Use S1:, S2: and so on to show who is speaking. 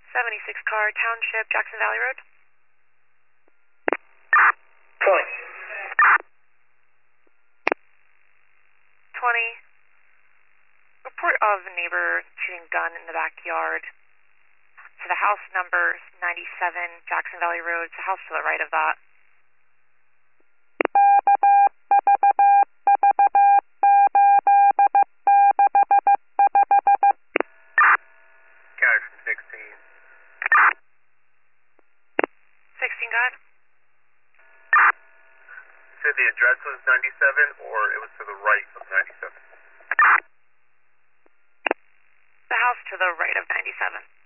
S1: 76 Car Township, Jackson Valley Road.
S2: 20.
S1: 20. Report of a neighbor shooting gun in the backyard. To the house number 97, Jackson Valley Road. It's a house to the right of that.
S2: Guy from 16.
S1: 16, God.
S2: You said the address was 97 or it was to the right of 97?
S1: The house to the right of 97.